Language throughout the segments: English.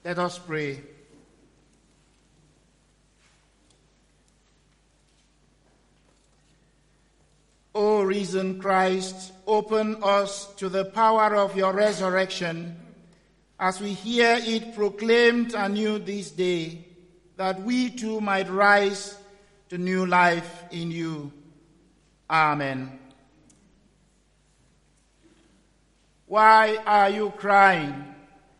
Let us pray. O risen Christ, open us to the power of your resurrection as we hear it proclaimed anew this day, that we too might rise to new life in you. Amen. Why are you crying?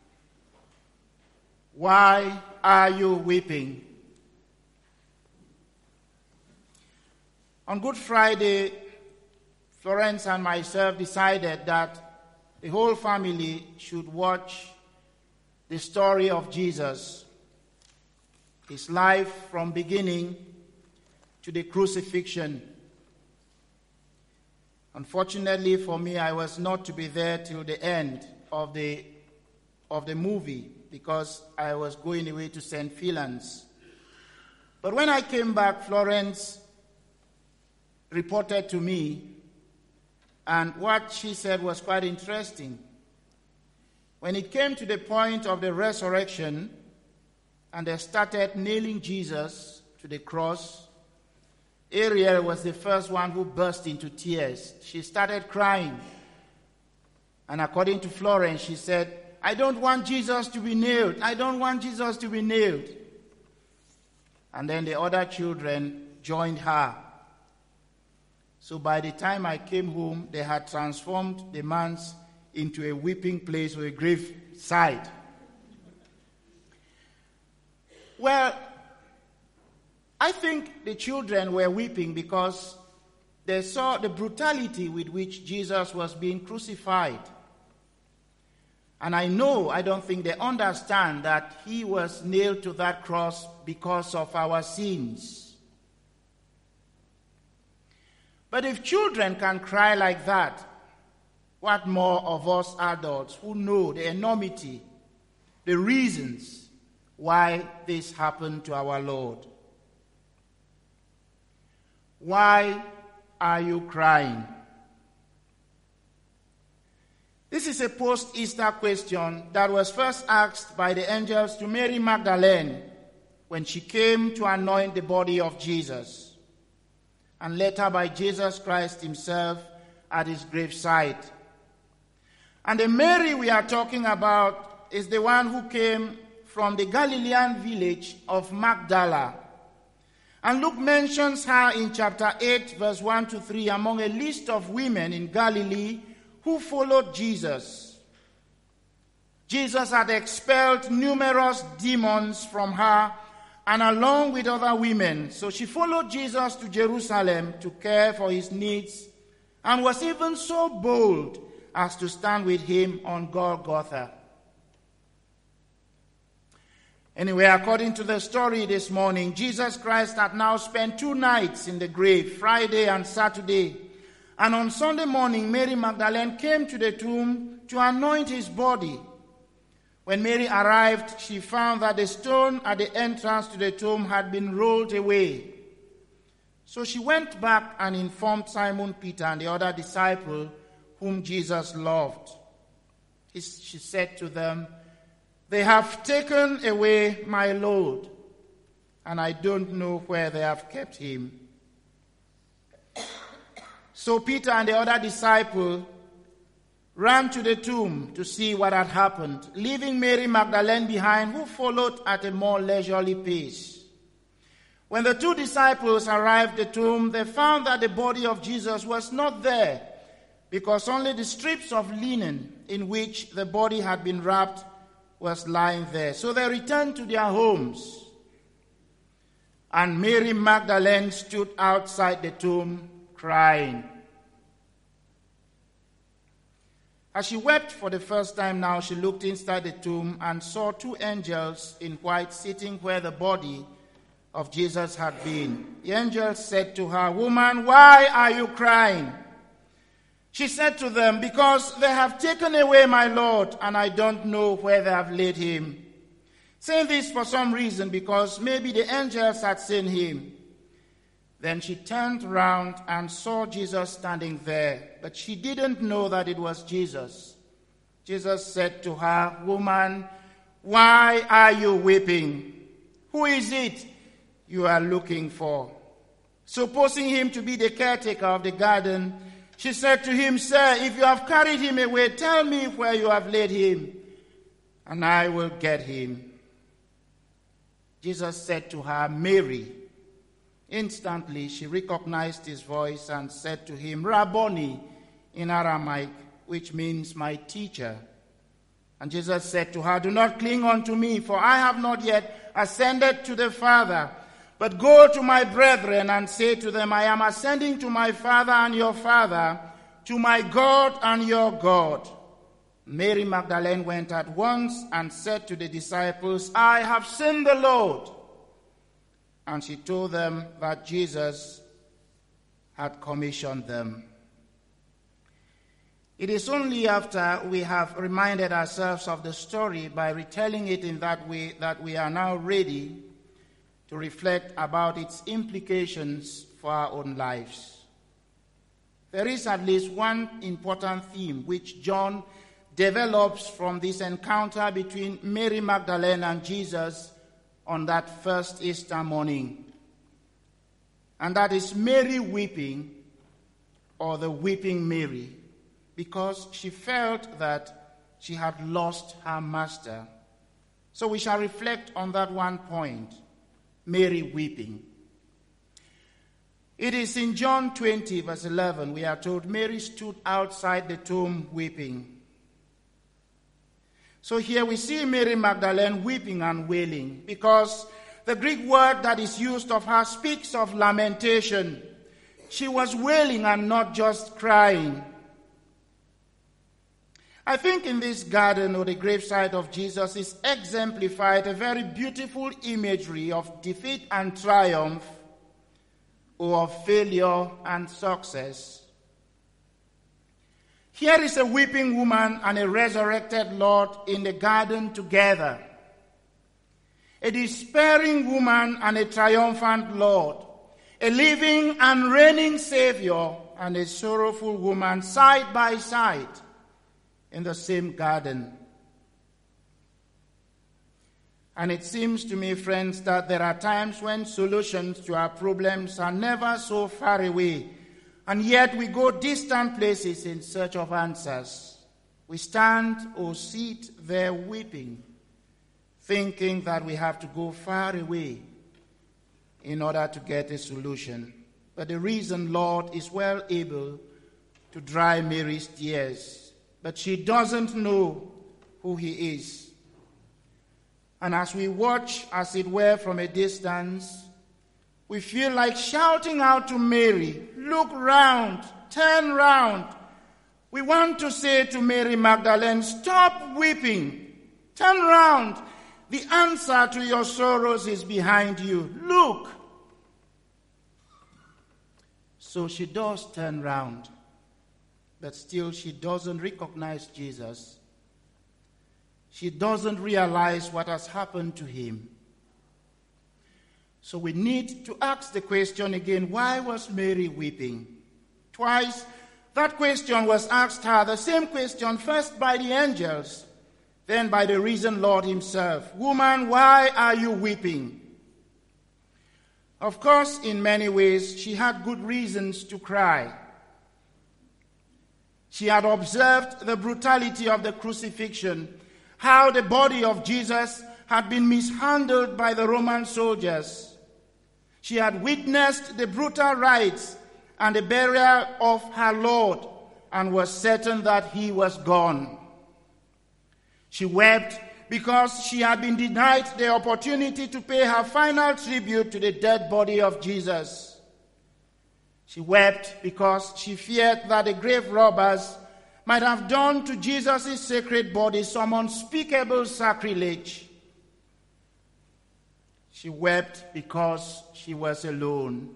Why are you weeping? On Good Friday, Florence and myself decided that the whole family should watch the story of Jesus, his life from beginning to the crucifixion. Unfortunately for me, I was not to be there till the end of the movie because I was going away to St. Philans. But when I came back, Florence reported to me, and what she said was quite interesting. When it came to the point of the resurrection, and they started nailing Jesus to the cross, Ariel was the first one who burst into tears. She started crying. And according to Florence, she said, I don't want Jesus to be nailed. I don't want Jesus to be nailed. And then the other children joined her. So by the time I came home, they had transformed the manse into a weeping place or a grave site. Well, I think the children were weeping because they saw the brutality with which Jesus was being crucified. And I don't think they understand that he was nailed to that cross because of our sins. But if children can cry like that, what more of us adults who know the enormity, the reasons why this happened to our Lord? Why are you crying? This is a post-Easter question that was first asked by the angels to Mary Magdalene when she came to anoint the body of Jesus, and later by Jesus Christ himself at his gravesite. And the Mary we are talking about is the one who came from the Galilean village of Magdala. And Luke mentions her in chapter 8, verse 1 to 3, among a list of women in Galilee who followed Jesus. Jesus had expelled numerous demons from her and along with other women. So she followed Jesus to Jerusalem to care for his needs and was even so bold as to stand with him on Golgotha. Anyway, according to the story this morning, Jesus Christ had now spent 2 nights in the grave, Friday and Saturday. And on Sunday morning, Mary Magdalene came to the tomb to anoint his body. When Mary arrived, she found that the stone at the entrance to the tomb had been rolled away. So she went back and informed Simon Peter and the other disciple whom Jesus loved. She said to them, they have taken away my Lord, and I don't know where they have kept him. So Peter and the other disciple ran to the tomb to see what had happened, leaving Mary Magdalene behind, who followed at a more leisurely pace. When the 2 disciples arrived at the tomb, they found that the body of Jesus was not there, because only the strips of linen in which the body had been wrapped was lying there. So they returned to their homes. And Mary Magdalene stood outside the tomb crying. As she wept for the first time now, she looked inside the tomb and saw 2 angels in white sitting where the body of Jesus had been. The angels said to her, "Woman, why are you crying?" She said to them, "Because they have taken away my Lord, and I don't know where they have laid him." Saying this for some reason, because maybe the angels had seen him. Then she turned round and saw Jesus standing there, but she didn't know that it was Jesus. Jesus said to her, "Woman, why are you weeping? Who is it you are looking for?" Supposing him to be the caretaker of the garden, she said to him, "Sir, if you have carried him away, tell me where you have laid him, and I will get him." Jesus said to her, "Mary." Instantly she recognized his voice and said to him, "Rabboni," in Aramaic, which means "my teacher." And Jesus said to her, "Do not cling unto me, for I have not yet ascended to the Father. But go to my brethren and say to them, I am ascending to my Father and your Father, to my God and your God." Mary Magdalene went at once and said to the disciples, "I have seen the Lord." And she told them that Jesus had commissioned them. It is only after we have reminded ourselves of the story by retelling it in that way that we are now ready to reflect about its implications for our own lives. There is at least one important theme which John develops from this encounter between Mary Magdalene and Jesus on that first Easter morning. And that is Mary weeping, or the weeping Mary, because she felt that she had lost her master. So we shall reflect on that one point, Mary weeping. It is in John 20, verse 11, we are told Mary stood outside the tomb weeping. So here we see Mary Magdalene weeping and wailing, because the Greek word that is used of her speaks of lamentation. She was wailing and not just crying. I think in this garden or the graveside of Jesus is exemplified a very beautiful imagery of defeat and triumph, or of failure and success. Here is a weeping woman and a resurrected Lord in the garden together. A despairing woman and a triumphant Lord. A living and reigning Savior and a sorrowful woman side by side in the same garden. And it seems to me, friends, that there are times when solutions to our problems are never so far away, and yet we go distant places in search of answers. We stand or sit there weeping, thinking that we have to go far away in order to get a solution. But the reason Lord is well able to dry Mary's tears, but she doesn't know who he is. And as we watch, as it were, from a distance, we feel like shouting out to Mary, "Look round, turn round." We want to say to Mary Magdalene, "Stop weeping, turn round. The answer to your sorrows is behind you. Look." So she does turn round, but still she doesn't recognize Jesus. She doesn't realize what has happened to him. So we need to ask the question again, why was Mary weeping? Twice that question was asked her, the same question, first by the angels, then by the risen Lord himself. "Woman, why are you weeping?" Of course, in many ways, she had good reasons to cry. She had observed the brutality of the crucifixion, how the body of Jesus had been mishandled by the Roman soldiers. She had witnessed the brutal rites and the burial of her Lord and was certain that he was gone. She wept because she had been denied the opportunity to pay her final tribute to the dead body of Jesus. She wept because she feared that the grave robbers might have done to Jesus' sacred body some unspeakable sacrilege. She wept because she was alone.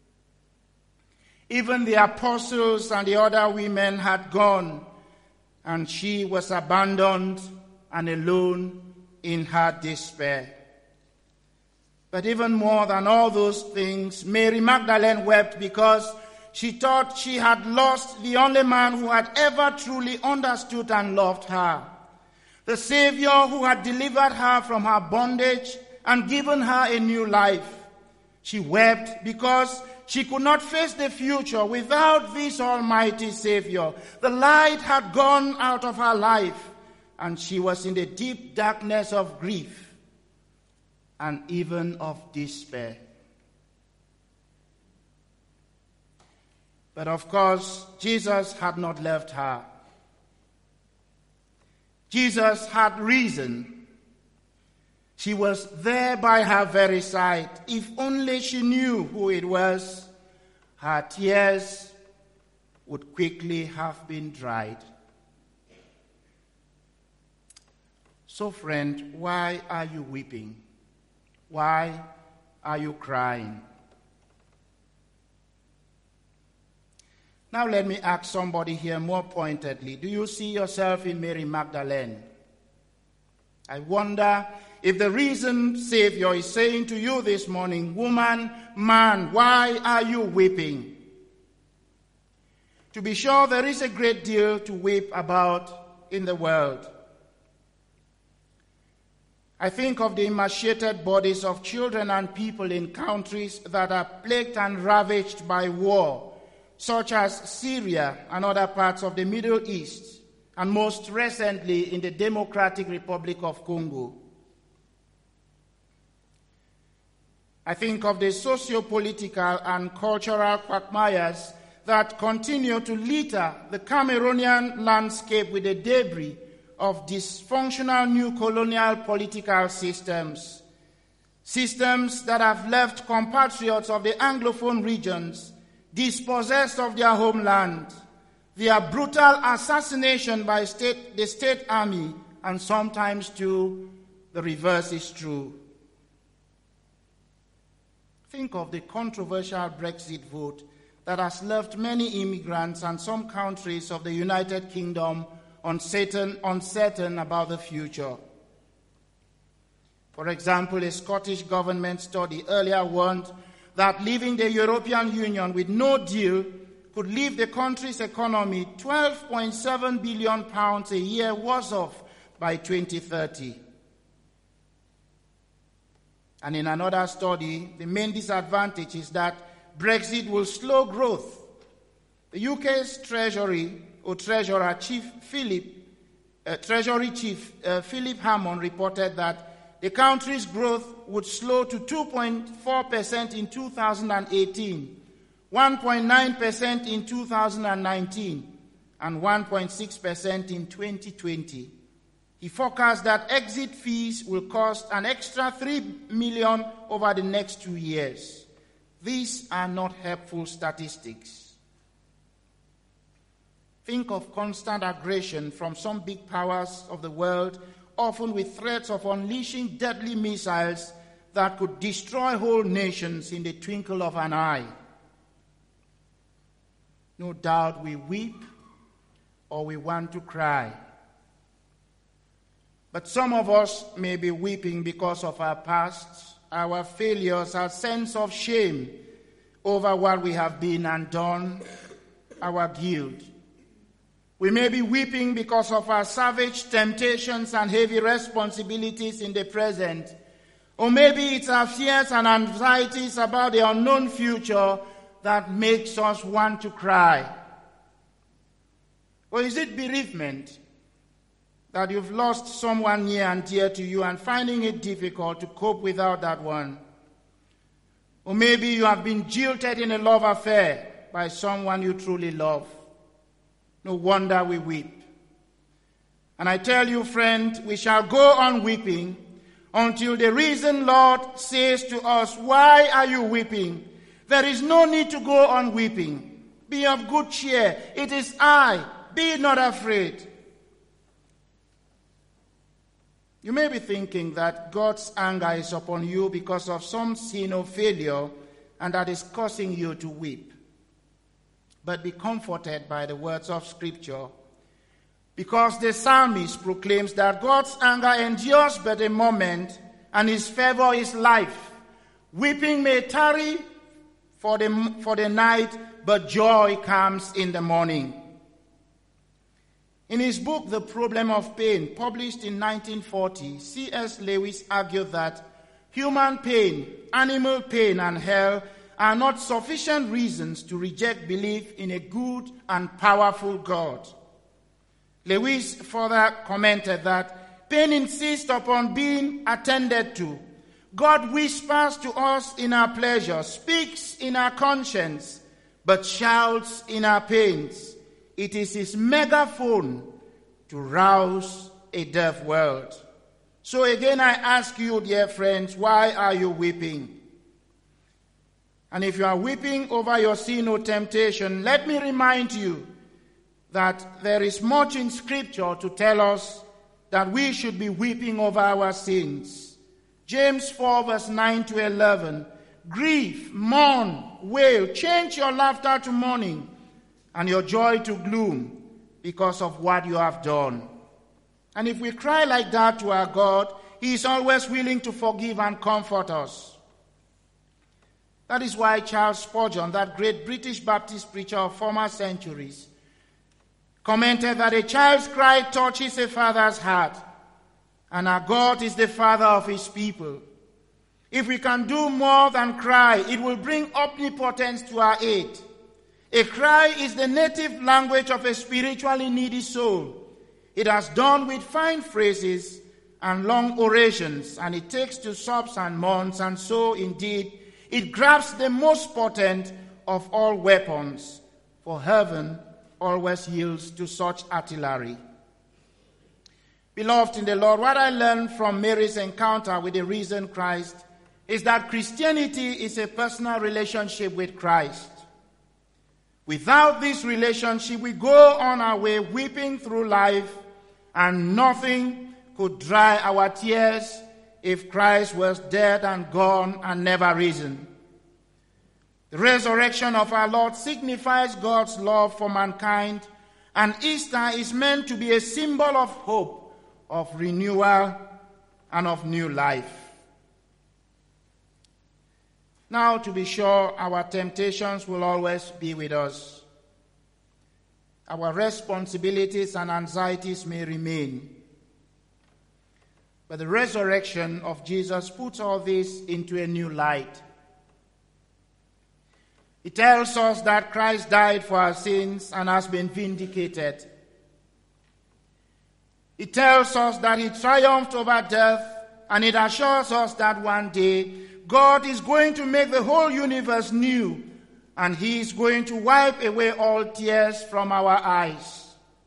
Even the apostles and the other women had gone, and she was abandoned and alone in her despair. But even more than all those things, Mary Magdalene wept because she thought she had lost the only man who had ever truly understood and loved her. the Savior who had delivered her from her bondage and given her a new life. She wept because she could not face the future without this almighty Savior. The light had gone out of her life, and she was in the deep darkness of grief and even of despair. But of course, Jesus had not left her. Jesus had risen. She was there by her very side. If only she knew who it was, her tears would quickly have been dried. So, friend, why are you weeping? Why are you crying? Now let me ask somebody here more pointedly. Do you see yourself in Mary Magdalene? I wonder if the risen Savior is saying to you this morning, woman, man, why are you weeping? To be sure, there is a great deal to weep about in the world. I think of the emaciated bodies of children and people in countries that are plagued and ravaged by war, such as Syria and other parts of the Middle East, and most recently in the Democratic Republic of Congo. I think of the socio-political and cultural quagmires that continue to litter the Cameroonian landscape with the debris of dysfunctional new colonial political systems, systems that have left compatriots of the Anglophone regions dispossessed of their homeland, their brutal assassination by the state army, and sometimes too, the reverse is true. Think of the controversial Brexit vote that has left many immigrants and some countries of the United Kingdom uncertain about the future. For example, a Scottish government study earlier warned that leaving the European Union with no deal could leave the country's economy £12.7 billion a year worse off by 2030. And in another study, the main disadvantage is that Brexit will slow growth. The UK's Treasury Chief Philip Hammond reported that the country's growth would slow to 2.4% in 2018, 1.9% in 2019, and 1.6% in 2020. He forecast that exit fees will cost an extra $3 million over the next 2 years. These are not helpful statistics. Think of constant aggression from some big powers of the world, often with threats of unleashing deadly missiles that could destroy whole nations in the twinkle of an eye. No doubt we weep or we want to cry. But some of us may be weeping because of our past, our failures, our sense of shame over what we have been and done, our guilt. We may be weeping because of our savage temptations and heavy responsibilities in the present. Or maybe it's our fears and anxieties about the unknown future that makes us want to cry. Or is it bereavement? That you've lost someone near and dear to you and finding it difficult to cope without that one. Or maybe you have been jilted in a love affair by someone you truly love. No wonder we weep. And I tell you, friend, we shall go on weeping until the risen Lord says to us, "Why are you weeping?" There is no need to go on weeping. Be of good cheer. It is I. Be not afraid. You may be thinking that God's anger is upon you because of some sin or failure and that is causing you to weep. But be comforted by the words of Scripture, because the psalmist proclaims that God's anger endures but a moment and his favor is life. Weeping may tarry for the night, but joy comes in the morning. In his book, The Problem of Pain, published in 1940, C.S. Lewis argued that human pain, animal pain, and hell are not sufficient reasons to reject belief in a good and powerful God. Lewis further commented that pain insists upon being attended to. God whispers to us in our pleasure, speaks in our conscience, but shouts in our pains. It is his megaphone to rouse a deaf world. So again, I ask you, dear friends, why are you weeping? And if you are weeping over your sin or temptation, let me remind you that there is much in Scripture to tell us that we should be weeping over our sins. James 4 verse 9 to 11, grieve, mourn, wail, change your laughter to mourning and your joy to gloom because of what you have done. And if we cry like that to our God, he is always willing to forgive and comfort us. That is why Charles Spurgeon, that great British Baptist preacher of former centuries, commented that a child's cry touches a father's heart, and our God is the father of his people. If we can do more than cry, it will bring omnipotence to our aid. A cry is the native language of a spiritually needy soul. It has done with fine phrases and long orations, and it takes to sobs and moans, and so indeed it grabs the most potent of all weapons, for heaven always yields to such artillery. Beloved in the Lord, what I learned from Mary's encounter with the risen Christ is that Christianity is a personal relationship with Christ. Without this relationship, we go on our way weeping through life, and nothing could dry our tears if Christ was dead and gone and never risen. The resurrection of our Lord signifies God's love for mankind, and Easter is meant to be a symbol of hope, of renewal, and of new life. Now, to be sure, our temptations will always be with us. Our responsibilities and anxieties may remain. But the resurrection of Jesus puts all this into a new light. It tells us that Christ died for our sins and has been vindicated. It tells us that he triumphed over death, and it assures us that one day God is going to make the whole universe new, and he is going to wipe away all tears from our eyes.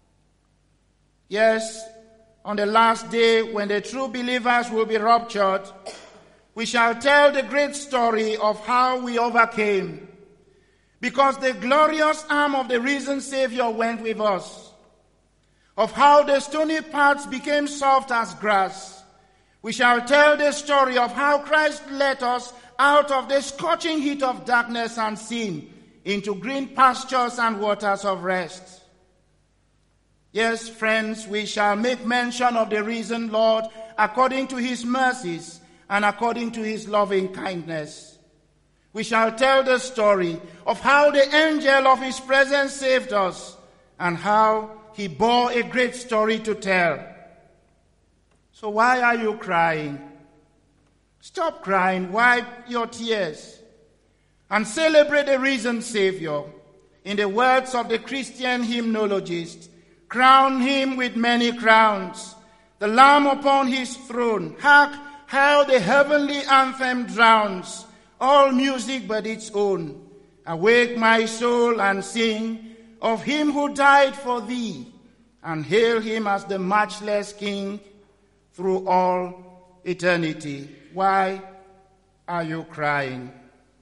Yes, on the last day when the true believers will be raptured, we shall tell the great story of how we overcame, because the glorious arm of the risen Savior went with us, of how the stony paths became soft as grass. We shall tell the story of how Christ led us out of the scorching heat of darkness and sin into green pastures and waters of rest. Yes, friends, we shall make mention of the risen Lord according to his mercies and according to his loving kindness. We shall tell the story of how the angel of his presence saved us and how he bore a great story to tell. So why are you crying? Stop crying, wipe your tears, and celebrate the risen Savior. In the words of the Christian hymnologist, crown him with many crowns, the Lamb upon his throne. Hark, how the heavenly anthem drowns all music but its own. Awake my soul and sing of him who died for thee, and hail him as the matchless King through all eternity. Why are you crying?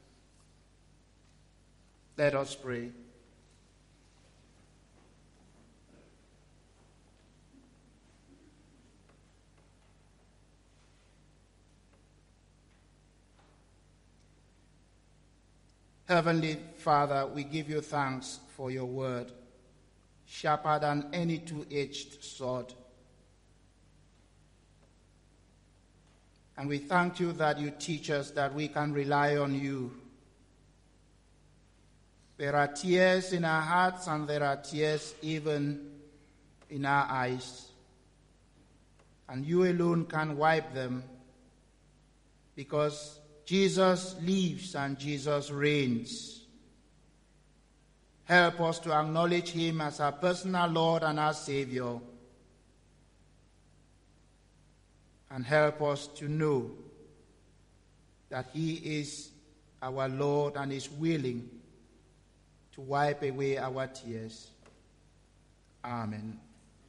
Let us pray. Heavenly Father, we give you thanks for your word, sharper than any two-edged sword. And we thank you that you teach us that we can rely on you. There are tears in our hearts, and there are tears even in our eyes, and you alone can wipe them, because Jesus lives and Jesus reigns. Help us to acknowledge him as our personal Lord and our Savior, and help us to know that he is our Lord and is willing to wipe away our tears. Amen.